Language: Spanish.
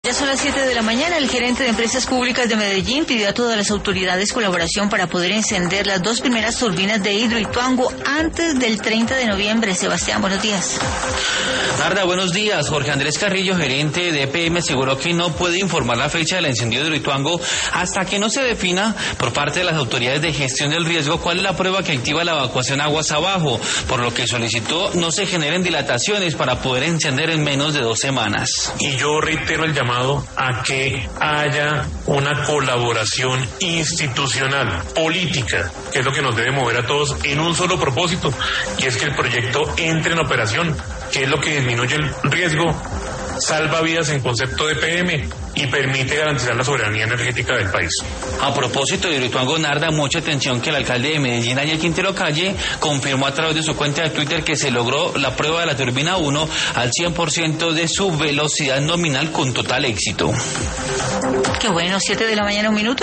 Ya son las 7 de la mañana. El gerente de Empresas Públicas de Medellín pidió a todas las autoridades colaboración para poder encender las 2 primeras turbinas de Hidroituango antes del 30 de noviembre. Sebastián, buenos días. Narda, buenos días. Jorge Andrés Carrillo, gerente de EPM, aseguró que no puede informar la fecha del encendido de Hidroituango hasta que no se defina por parte de las autoridades de gestión del riesgo cuál es la prueba que activa la evacuación aguas abajo, por lo que solicitó no se generen dilataciones para poder encender en menos de 2 semanas. Y yo reitero el llamado a que haya una colaboración institucional, política, que es lo que nos debe mover a todos en un solo propósito, y es que el proyecto entre en operación, que es lo que disminuye el riesgo, salva vidas en concepto de EPM y permite garantizar la soberanía energética del país. A propósito de Hidroituango, Narda, mucha atención que el alcalde de Medellín, Daniel Quintero Calle, confirmó a través de su cuenta de Twitter que se logró la prueba de la turbina 1 al 100% de su velocidad nominal con total éxito. Qué bueno, 7 de la mañana, 1 minuto.